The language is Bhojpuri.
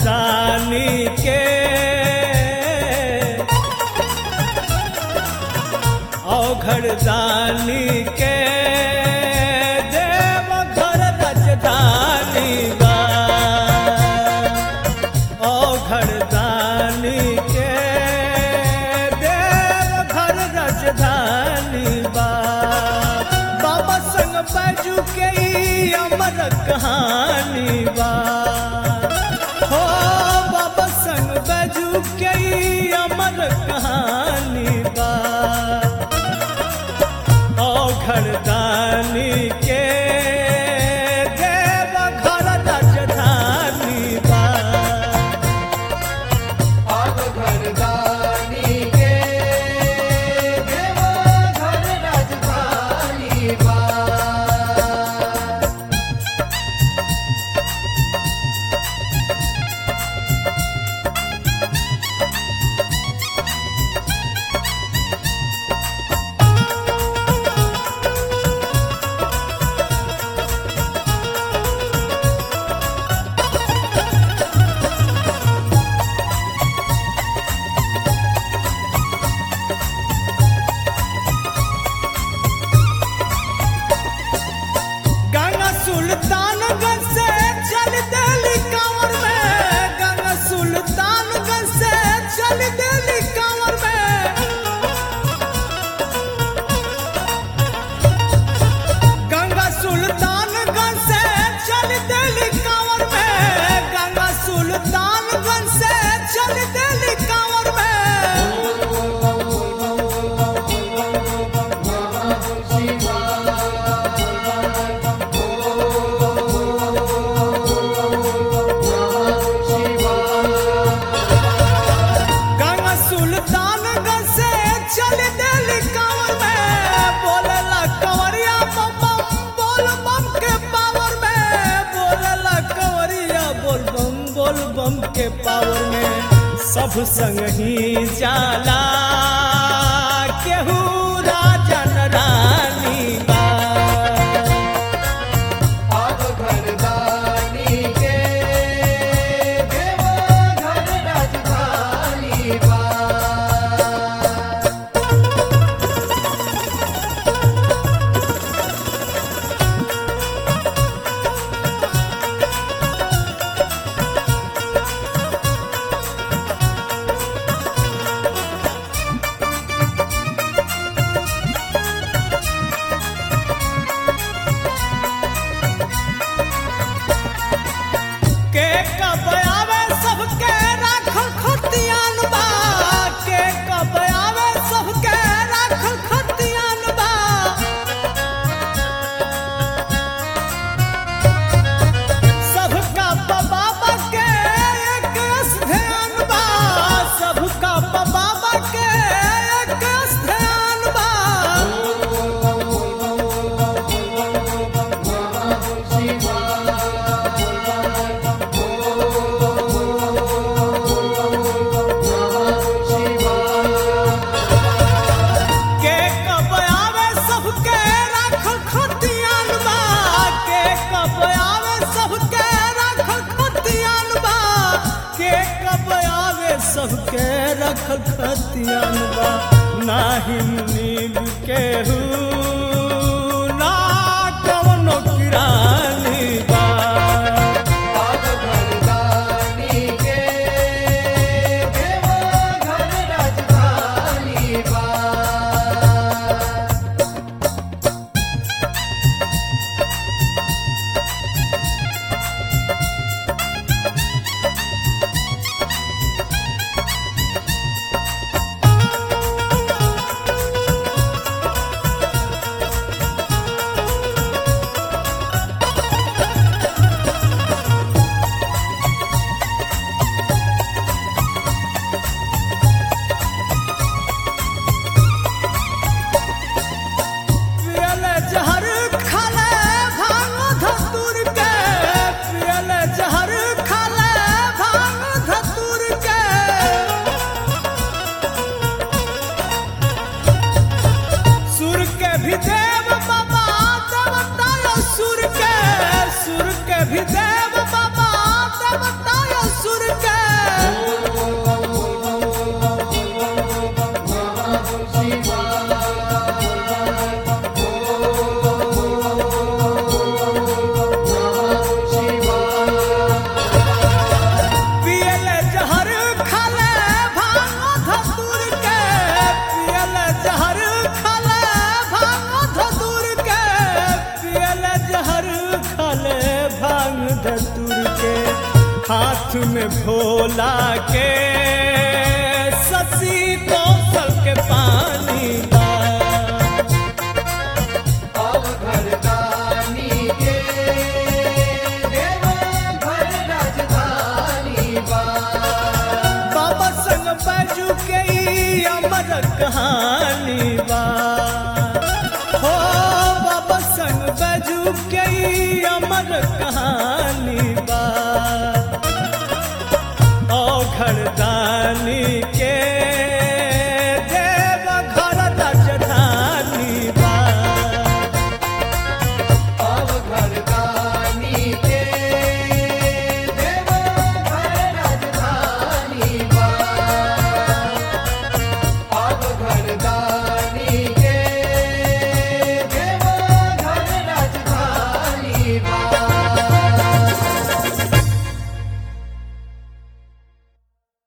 घरदानी के घरदानी के देव घर राजधानी बा घरदानी के देव घर राजधानी बा बाबा संग बैजू के ई अमर कहानी बा हो बाबा संग बैजू के ई अमर कहानी बा घरदानी के देव घर राजधानी बा घरदानी के देव घर राजधानी बा सुल्तानगंज से चल दिल्ली कांवर में गंगा सुल्तानगंज से चल दिल्ली कांवर में गंगा सुल्तानगंज से चल दिल्ली कांवर में गंगा सुल्तानगंज से चल दिल्ली कांवर में सुल्तानगंज से चल दिल्ली कांवर में बोलला कंवरिया बम बम बोल बम के पावर में बोलला कंवरिया बोल बम के पावर में सब संग ही जाला केहू राजा रानी बा घरदानी के देव घर राजधानी बा के कब आवे सबके राखल खतियान बा के कब आवे सबके राखल खतियान बा सबका बाबा के एक ध्यान बा सबका बाबा के एक ध्यान बा के कब आवे सबके राखल खतियान बा के कब आवे सबके राखल खतियान बा के कब आवे सबके राखल खतियान बा नाही नील केहू ना कवनो किरानी बा घरदानी के देव घर राजधानी बा हाथ में भोला के ससी कौशल के पानी बा अवघरदानी के देवघर राजधानी बा बाबा संग बैजू के ई अमर कहानी बा हो बाबा संग बैजू के ई अमर कहानी बा औघड़दानी के